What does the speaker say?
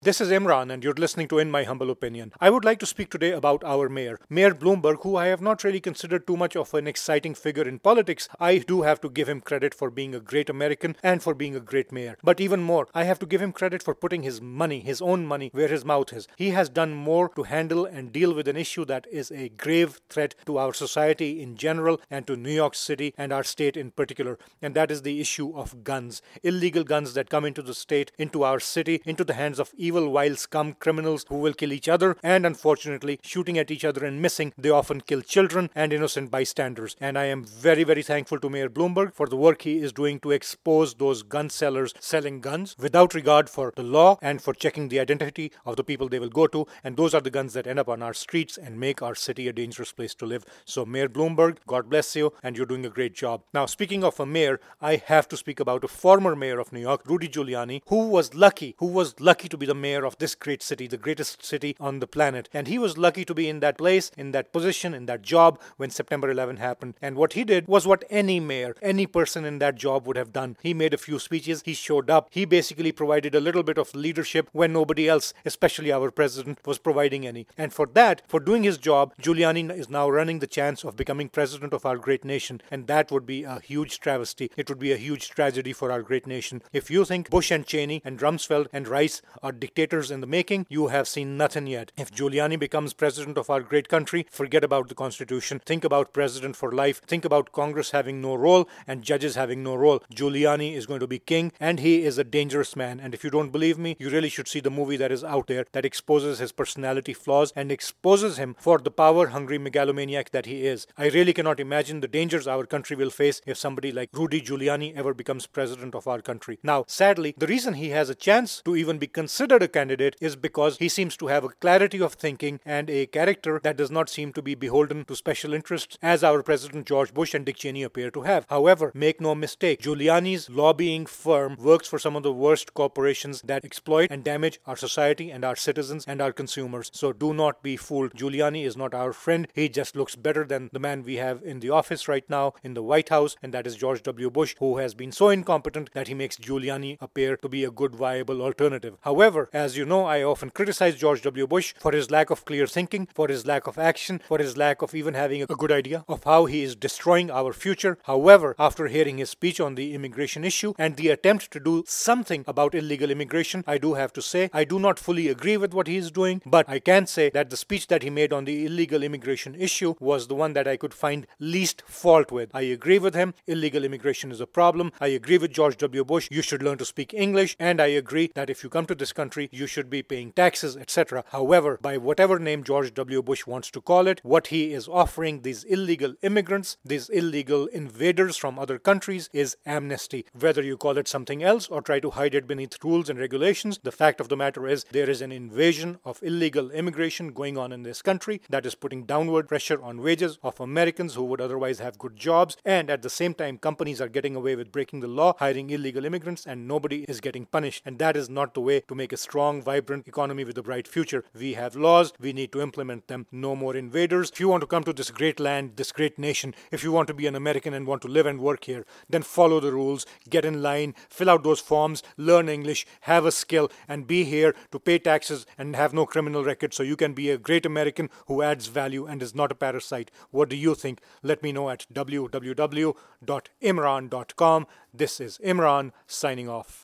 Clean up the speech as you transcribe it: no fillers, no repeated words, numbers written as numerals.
This is Imran, and you're listening to In My Humble Opinion. I would like to speak today about our mayor, Mayor Bloomberg, who I have not really considered too much of an exciting figure in politics. I do have to give him credit for being a great American and for being a great mayor. But even more, I have to give him credit for putting his money, his own money, where his mouth is. He has done more to handle and deal with an issue that is a grave threat to our society in general and to New York City and our state in particular. And that is the issue of guns. Illegal guns that come into the state, into our city, into the hands of evil, wild scum criminals who will kill each other, and unfortunately, shooting at each other and missing, they often kill children and innocent bystanders. And I am very, very thankful to Mayor Bloomberg for the work he is doing to expose those gun sellers selling guns without regard for the law and for checking the identity of the people they will go to. And those are the guns that end up on our streets and make our city a dangerous place to live. So Mayor Bloomberg, God bless you, and you're doing a great job. Now, speaking of a mayor, I have to speak about a former mayor of New York, Rudy Giuliani, who was lucky to be the mayor of this great city, the greatest city on the planet. And he was lucky to be in that place, in that position, in that job when September 11 happened. And what he did was what any mayor, any person in that job would have done. He made a few speeches, he showed up, he basically provided a little bit of leadership when nobody else, especially our president, was providing any. And for that, for doing his job, Giuliani is now running the chance of becoming president of our great nation. And that would be a huge travesty. It would be a huge tragedy for our great nation. If you think Bush and Cheney and Rumsfeld and Rice are dictators in the making, you have seen nothing yet. If Giuliani becomes president of our great country, forget about the Constitution. Think about president for life. Think about Congress having no role and judges having no role. Giuliani is going to be king, and he is a dangerous man. And if you don't believe me, you really should see the movie that is out there that exposes his personality flaws and exposes him for the power-hungry megalomaniac that he is. I really cannot imagine the dangers our country will face if somebody like Rudy Giuliani ever becomes president of our country. Now, sadly, the reason he has a chance to even be considered a candidate is because he seems to have a clarity of thinking and a character that does not seem to be beholden to special interests as our President George Bush and Dick Cheney appear to have. However, make no mistake, Giuliani's lobbying firm works for some of the worst corporations that exploit and damage our society and our citizens and our consumers. So do not be fooled. Giuliani is not our friend. He just looks better than the man we have in the office right now in the White House, and that is George W. Bush, who has been so incompetent that he makes Giuliani appear to be a good, viable alternative. However, as you know, I often criticize George W. Bush for his lack of clear thinking, for his lack of action, for his lack of even having a good idea of how he is destroying our future. However, after hearing his speech on the immigration issue and the attempt to do something about illegal immigration, I do have to say I do not fully agree with what he is doing, but I can say that the speech that he made on the illegal immigration issue was the one that I could find least fault with. I agree with him. Illegal immigration is a problem. I agree with George W. Bush. You should learn to speak English, and I agree that if you come to this country, you should be paying taxes, etc. However, by whatever name George W. Bush wants to call it, what he is offering these illegal immigrants, these illegal invaders from other countries, is amnesty. Whether you call it something else or try to hide it beneath rules and regulations, the fact of the matter is there is an invasion of illegal immigration going on in this country that is putting downward pressure on wages of Americans who would otherwise have good jobs, and at the same time companies are getting away with breaking the law, hiring illegal immigrants, and nobody is getting punished. And that is not the way to make a strong, vibrant economy with a bright future. We have laws, we need to implement them. No more invaders. If you want to come to this great land, this great nation, if you want to be an American and want to live and work here, then follow the rules, get in line, fill out those forms, learn English, have a skill, and be here to pay taxes and have no criminal record so you can be a great American who adds value and is not a parasite. What do you think? Let me know at www.imran.com. This is Imran signing off.